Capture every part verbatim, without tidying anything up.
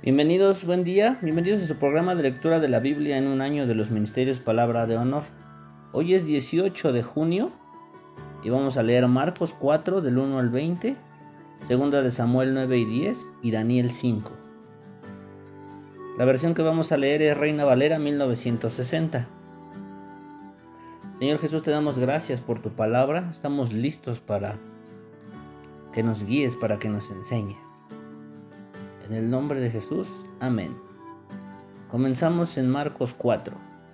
Bienvenidos, buen día, bienvenidos a su programa de lectura de la Biblia en un año de los Ministerios Palabra de Honor. Hoy es dieciocho de junio y vamos a leer Marcos cuatro del uno al veinte, Segunda de Samuel nueve y diez y Daniel cinco. La versión que vamos a leer es Reina Valera mil novecientos sesenta. Señor Jesús, te damos gracias por tu palabra, estamos listos para que nos guíes, para que nos enseñes. En el nombre de Jesús, amén. Comenzamos en Marcos cuatro.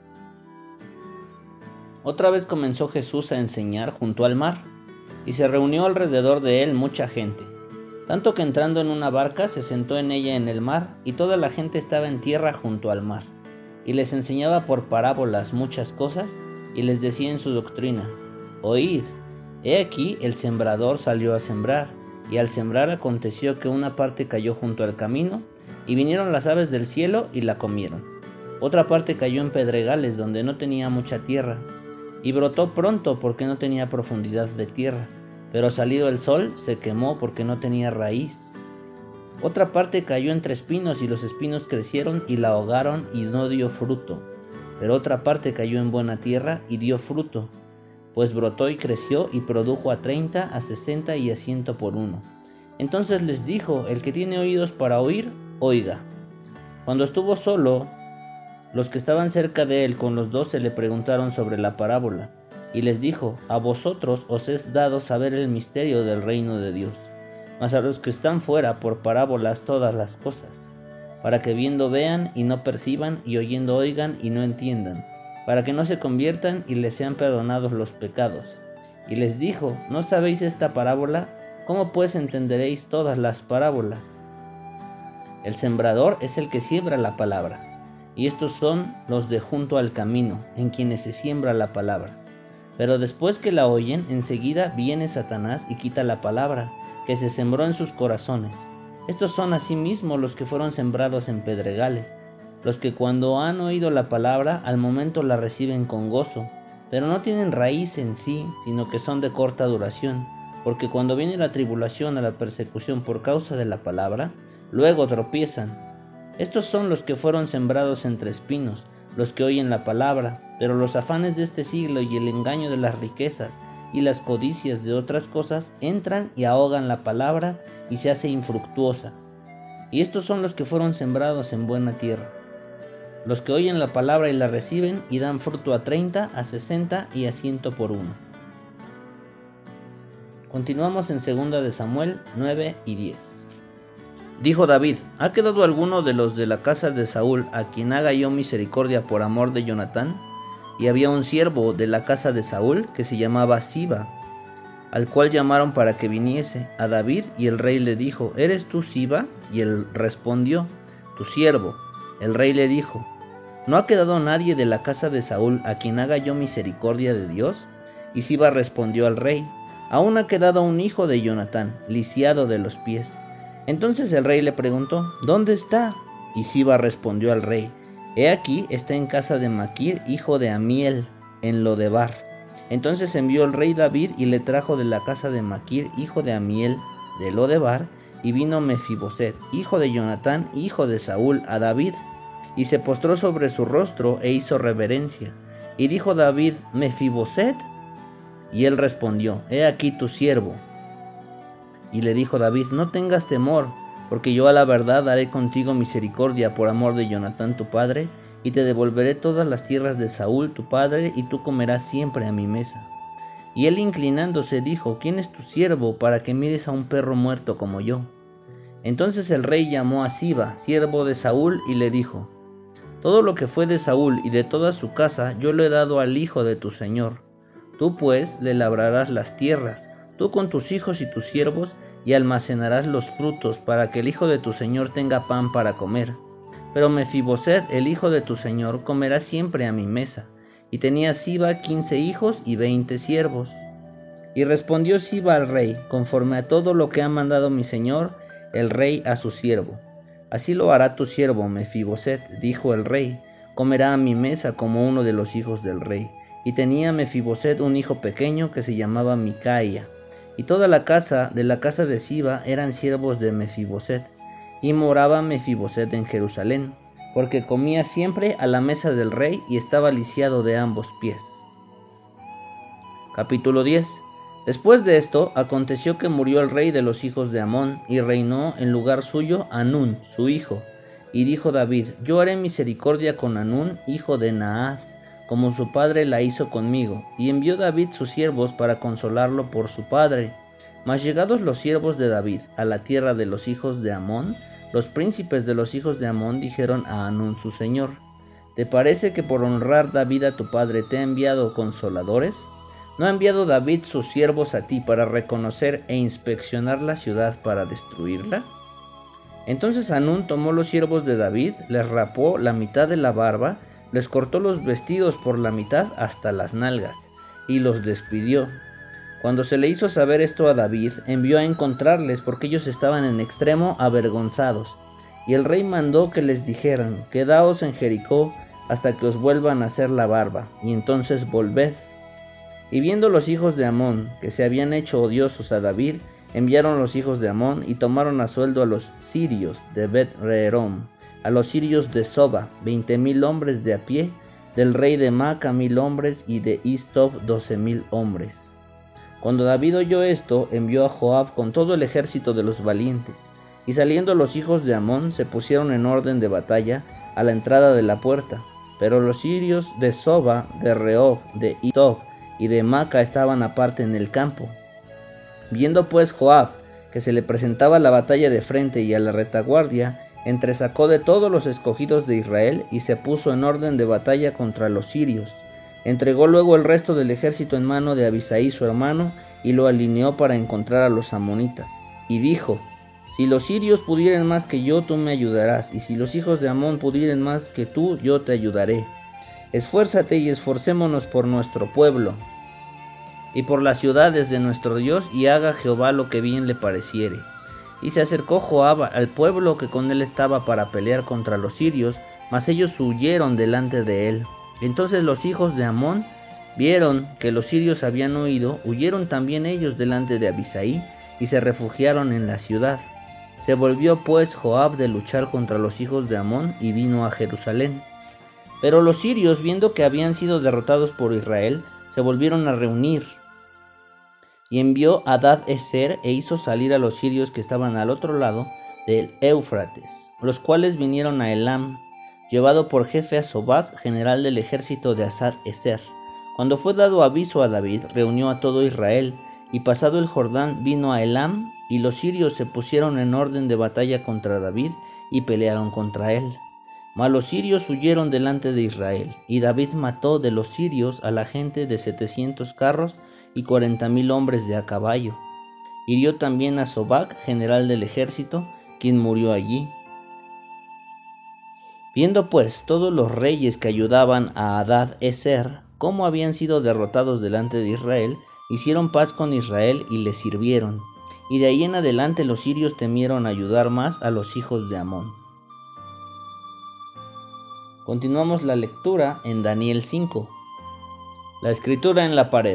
Otra vez comenzó Jesús a enseñar junto al mar, y se reunió alrededor de él mucha gente, tanto que entrando en una barca se sentó en ella en el mar, y toda la gente estaba en tierra junto al mar, y les enseñaba por parábolas muchas cosas, y les decía en su doctrina: Oíd, he aquí el sembrador salió a sembrar. Y al sembrar aconteció que una parte cayó junto al camino, y vinieron las aves del cielo y la comieron. Otra parte cayó en pedregales donde no tenía mucha tierra, y brotó pronto porque no tenía profundidad de tierra, pero salido el sol se quemó porque no tenía raíz. Otra parte cayó entre espinos, y los espinos crecieron y la ahogaron y no dio fruto. Pero otra parte cayó en buena tierra y dio fruto, pues brotó y creció y produjo a treinta, a sesenta y a ciento por uno. Entonces les dijo: el que tiene oídos para oír, oiga. Cuando estuvo solo, los que estaban cerca de él con los doce le preguntaron sobre la parábola, y les dijo: a vosotros os es dado saber el misterio del reino de Dios, mas a los que están fuera por parábolas todas las cosas, para que viendo vean y no perciban, y oyendo oigan y no entiendan, para que no se conviertan y les sean perdonados los pecados. Y les dijo: ¿no sabéis esta parábola? ¿Cómo pues entenderéis todas las parábolas? El sembrador es el que siembra la palabra, y estos son los de junto al camino, en quienes se siembra la palabra. Pero después que la oyen, enseguida viene Satanás y quita la palabra, que se sembró en sus corazones. Estos son asimismo los que fueron sembrados en pedregales, los que cuando han oído la palabra, al momento la reciben con gozo, pero no tienen raíz en sí, sino que son de corta duración, porque cuando viene la tribulación o la persecución por causa de la palabra, luego tropiezan. Estos son los que fueron sembrados entre espinos, los que oyen la palabra, pero los afanes de este siglo y el engaño de las riquezas y las codicias de otras cosas entran y ahogan la palabra y se hace infructuosa. Y estos son los que fueron sembrados en buena tierra, los que oyen la palabra y la reciben y dan fruto a treinta, a sesenta y a ciento por uno. Continuamos en Segunda de Samuel nueve y diez. Dijo David: ¿ha quedado alguno de los de la casa de Saúl a quien haga yo misericordia por amor de Jonatán? Y había un siervo de la casa de Saúl que se llamaba Siba, al cual llamaron para que viniese a David, y el rey le dijo: ¿eres tú Siba? Y él respondió: tu siervo. El rey le dijo: ¿no ha quedado nadie de la casa de Saúl a quien haga yo misericordia de Dios? Y Siba respondió al rey: aún ha quedado un hijo de Jonatán, lisiado de los pies. Entonces el rey le preguntó: ¿dónde está? Y Siba respondió al rey: he aquí, está en casa de Maquir, hijo de Amiel, en Lodebar. Entonces envió el rey David y le trajo de la casa de Maquir, hijo de Amiel, de Lodebar, y vino Mefiboset, hijo de Jonatán, hijo de Saúl, a David, y se postró sobre su rostro e hizo reverencia. Y dijo David: ¿Mefiboset? Y él respondió: he aquí tu siervo. Y le dijo David: no tengas temor, porque yo a la verdad haré contigo misericordia por amor de Jonatán tu padre, y te devolveré todas las tierras de Saúl tu padre, y tú comerás siempre a mi mesa. Y él, inclinándose, dijo: ¿quién es tu siervo para que mires a un perro muerto como yo? Entonces el rey llamó a Siba, siervo de Saúl, y le dijo: todo lo que fue de Saúl y de toda su casa yo lo he dado al hijo de tu señor. Tú pues le labrarás las tierras, tú con tus hijos y tus siervos, y almacenarás los frutos, para que el hijo de tu señor tenga pan para comer. Pero Mefiboset, el hijo de tu señor, comerá siempre a mi mesa. Y tenía Siba quince hijos y veinte siervos. Y respondió Siba al rey: conforme a todo lo que ha mandado mi señor, el rey a su siervo. Así lo hará tu siervo Mefiboset, dijo el rey: comerá a mi mesa como uno de los hijos del rey. Y tenía Mefiboset un hijo pequeño que se llamaba Micaía. Y toda la casa de la casa de Siba eran siervos de Mefiboset. y moraba Mefiboset en Jerusalén, porque comía siempre a la mesa del rey y estaba lisiado de ambos pies. Capítulo diez. Después de esto, aconteció que murió el rey de los hijos de Amón, y reinó en lugar suyo Hanún, su hijo. Y dijo David: Yo haré misericordia con Hanún, hijo de Naas, como su padre la hizo conmigo. Y envió David sus siervos para consolarlo por su padre. Mas llegados los siervos de David a la tierra de los hijos de Amón, los príncipes de los hijos de Amón dijeron a Hanún su señor: ¿Te parece que por honrar David a tu padre te ha enviado consoladores? ¿No ha enviado David sus siervos a ti para reconocer e inspeccionar la ciudad para destruirla? Entonces Hanún tomó los siervos de David, les rapó la mitad de la barba, les cortó los vestidos por la mitad hasta las nalgas, y los despidió. Cuando se le hizo saber esto a David, envió a encontrarles porque ellos estaban en extremo avergonzados. Y el rey mandó que les dijeran: Quedaos en Jericó hasta que os vuelvan a hacer la barba, y entonces volved. Y viendo los hijos de Amón que se habían hecho odiosos a David, enviaron los hijos de Amón y tomaron a sueldo a los sirios de Bet-Rehorom, a los sirios de Soba, veinte mil hombres de a pie, del rey de Maca mil hombres y de Istob doce mil hombres. Cuando David oyó esto, envió a Joab con todo el ejército de los valientes, y saliendo los hijos de Amón se pusieron en orden de batalla a la entrada de la puerta, pero los sirios de Soba, de Rehob, de Istob y de Maca estaban aparte en el campo. Viendo pues Joab que se le presentaba la batalla de frente y a la retaguardia, entresacó de todos los escogidos de Israel y se puso en orden de batalla contra los sirios. Entregó luego el resto del ejército en mano de Abisai su hermano y lo alineó para encontrar a los amonitas. Y dijo: Si los sirios pudieren más que yo, tú me ayudarás, y si los hijos de Amón pudieren más que tú, yo te ayudaré. Esfuérzate y esforcémonos por nuestro pueblo y por las ciudades de nuestro Dios, y haga Jehová lo que bien le pareciere. Y se acercó Joab al pueblo que con él estaba para pelear contra los sirios, mas ellos huyeron delante de él. Entonces los hijos de Amón vieron que los sirios habían huido, huyeron también ellos delante de Abisai, y se refugiaron en la ciudad. Se volvió pues Joab de luchar contra los hijos de Amón, y vino a Jerusalén. Pero los sirios, viendo que habían sido derrotados por Israel, se volvieron a reunir. Y envió a Hadad-Ezer e hizo salir a los sirios que estaban al otro lado del Éufrates, los cuales vinieron a Elam, llevado por jefe a Sobab, general del ejército de Hadad-Ezer. Cuando fue dado aviso a David, reunió a todo Israel, y pasado el Jordán vino a Elam, y los sirios se pusieron en orden de batalla contra David, y pelearon contra él. Mas los sirios huyeron delante de Israel, y David mató de los sirios a la gente de setecientos carros y cuarenta mil hombres de a caballo. Hirió también a Sobac, general del ejército, quien murió allí. Viendo pues todos los reyes que ayudaban a Hadad-Ezer cómo habían sido derrotados delante de Israel, hicieron paz con Israel y le sirvieron. Y de ahí en adelante los sirios temieron ayudar más a los hijos de Amón. Continuamos la lectura en Daniel cinco. La escritura en la pared.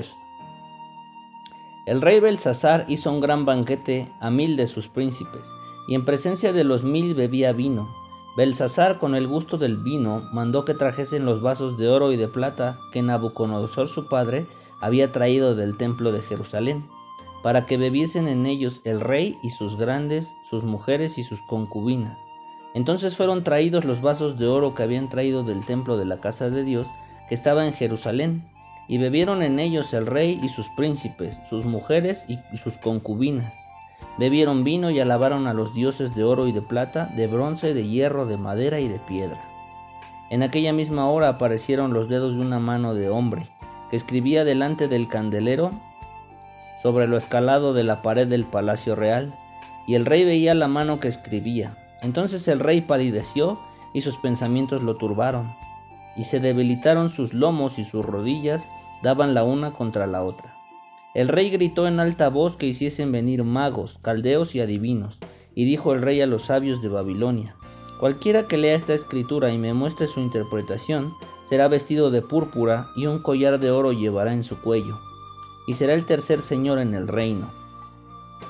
El rey Belsasar hizo un gran banquete a mil de sus príncipes, y en presencia de los mil bebía vino. Belsasar, con el gusto del vino, mandó que trajesen los vasos de oro y de plata que Nabucodonosor su padre había traído del templo de Jerusalén, para que bebiesen en ellos el rey y sus grandes, sus mujeres y sus concubinas. Entonces fueron traídos los vasos de oro que habían traído del templo de la casa de Dios, que estaba en Jerusalén, y bebieron en ellos el rey y sus príncipes, sus mujeres y sus concubinas. Bebieron vino y alabaron a los dioses de oro y de plata, de bronce, de hierro, de madera y de piedra. En aquella misma hora aparecieron los dedos de una mano de hombre, que escribía delante del candelero sobre lo escalado de la pared del palacio real, y el rey veía la mano que escribía. Entonces el rey palideció y sus pensamientos lo turbaron, y se debilitaron sus lomos y sus rodillas daban la una contra la otra. El rey gritó en alta voz que hiciesen venir magos, caldeos y adivinos, y dijo el rey a los sabios de Babilonia: cualquiera que lea esta escritura y me muestre su interpretación, será vestido de púrpura y un collar de oro llevará en su cuello, y será el tercer señor en el reino.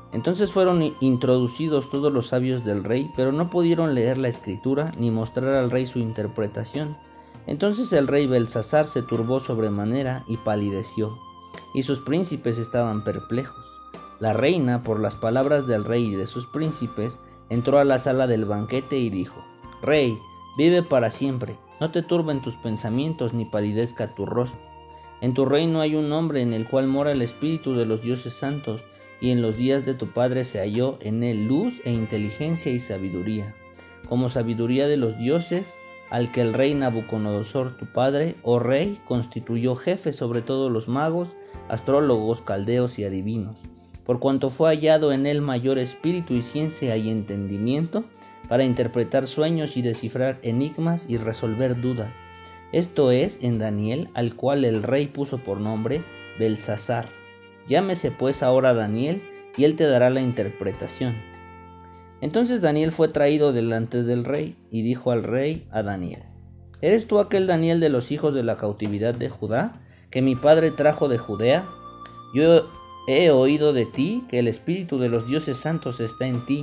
Entonces fueron introducidos todos los sabios del rey, pero no pudieron leer la escritura ni mostrar al rey su interpretación. Entonces el rey Belsasar se turbó sobremanera y palideció, y sus príncipes estaban perplejos. La reina, por las palabras del rey y de sus príncipes, entró a la sala del banquete y dijo: Rey, vive para siempre, no te turben tus pensamientos ni palidezca tu rostro. En tu reino hay un hombre en el cual mora el espíritu de los dioses santos, y en los días de tu padre se halló en él luz e inteligencia y sabiduría, como sabiduría de los dioses, al que el rey Nabucodonosor tu padre, oh rey, constituyó jefe sobre todos los magos, astrólogos, caldeos y adivinos, por cuanto fue hallado en él mayor espíritu y ciencia y entendimiento, para interpretar sueños y descifrar enigmas y resolver dudas. Esto es en Daniel, al cual el rey puso por nombre Belsasar. Llámese pues ahora Daniel, y él te dará la interpretación. Entonces Daniel fue traído delante del rey, y dijo al rey a Daniel: ¿Eres tú aquel Daniel de los hijos de la cautividad de Judá, que mi padre trajo de Judea? Yo he oído de ti que el espíritu de los dioses santos está en ti,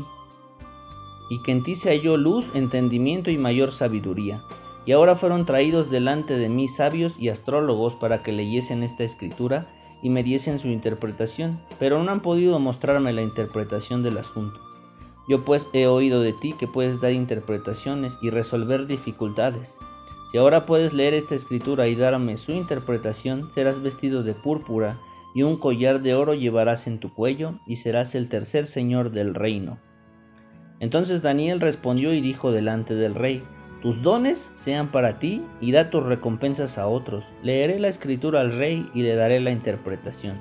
y que en ti se halló luz, entendimiento y mayor sabiduría. Y ahora fueron traídos delante de mí sabios y astrólogos para que leyesen esta escritura y me diesen su interpretación, pero no han podido mostrarme la interpretación del asunto. Yo pues he oído de ti que puedes dar interpretaciones y resolver dificultades. Si ahora puedes leer esta escritura y darme su interpretación, serás vestido de púrpura y un collar de oro llevarás en tu cuello y serás el tercer señor del reino. Entonces Daniel respondió y dijo delante del rey: Tus dones sean para ti y da tus recompensas a otros. Leeré la escritura al rey y le daré la interpretación.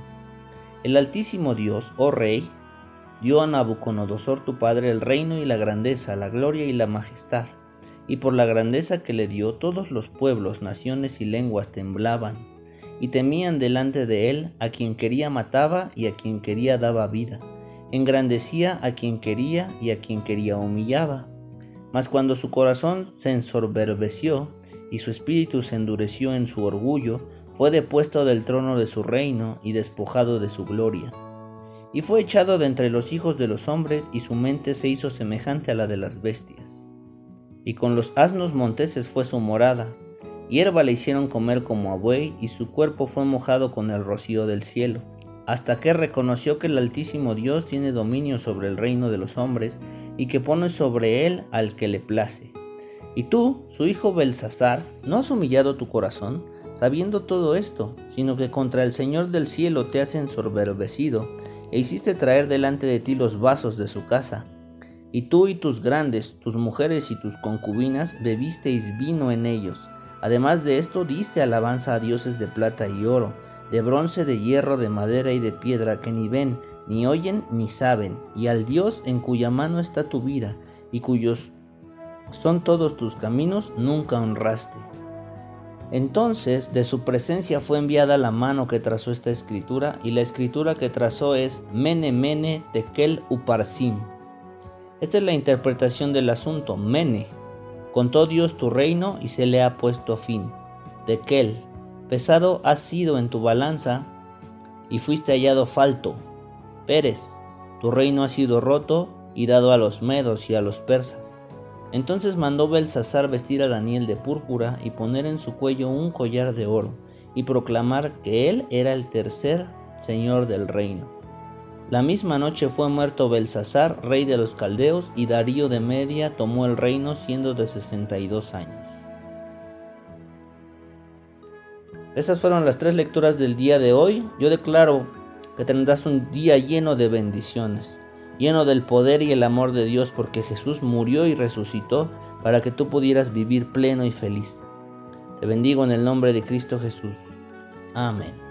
El Altísimo Dios, oh rey, dio a Nabucodonosor tu padre el reino y la grandeza, la gloria y la majestad. Y por la grandeza que le dio, todos los pueblos, naciones y lenguas temblaban y temían delante de él. A quien quería mataba y a quien quería daba vida. Engrandecía a quien quería y a quien quería humillaba. Mas cuando su corazón se ensoberbeció y su espíritu se endureció en su orgullo, fue depuesto del trono de su reino y despojado de su gloria. Y fue echado de entre los hijos de los hombres, y su mente se hizo semejante a la de las bestias. Y con los asnos monteses fue su morada. Hierba le hicieron comer como a buey, y su cuerpo fue mojado con el rocío del cielo, hasta que reconoció que el Altísimo Dios tiene dominio sobre el reino de los hombres, y que pone sobre él al que le place. Y tú, su hijo Belsasar, ¿no has humillado tu corazón, sabiendo todo esto, sino que contra el Señor del cielo te has ensoberbecido, e hiciste traer delante de ti los vasos de su casa? Y tú y tus grandes, tus mujeres y tus concubinas, bebisteis vino en ellos. Además de esto, diste alabanza a dioses de plata y oro, de bronce, de hierro, de madera y de piedra, que ni ven, ni oyen, ni saben, y al Dios en cuya mano está tu vida, y cuyos son todos tus caminos, nunca honraste. Entonces de su presencia fue enviada la mano que trazó esta escritura, y la escritura que trazó es Mene Mene Tekel Uparsin. Esta es la interpretación del asunto. Mene: contó Dios tu reino y se le ha puesto fin. Tekel: pesado has sido en tu balanza y fuiste hallado falto. Peres: tu reino ha sido roto y dado a los medos y a los persas. Entonces mandó Belsasar vestir a Daniel de púrpura y poner en su cuello un collar de oro, y proclamar que él era el tercer señor del reino. La misma noche fue muerto Belsasar, rey de los caldeos, y Darío de Media tomó el reino siendo de sesenta y dos años. Esas fueron las tres lecturas del día de hoy. Yo declaro que tendrás un día lleno de bendiciones, lleno del poder y el amor de Dios, porque Jesús murió y resucitó para que tú pudieras vivir pleno y feliz. Te bendigo en el nombre de Cristo Jesús. Amén.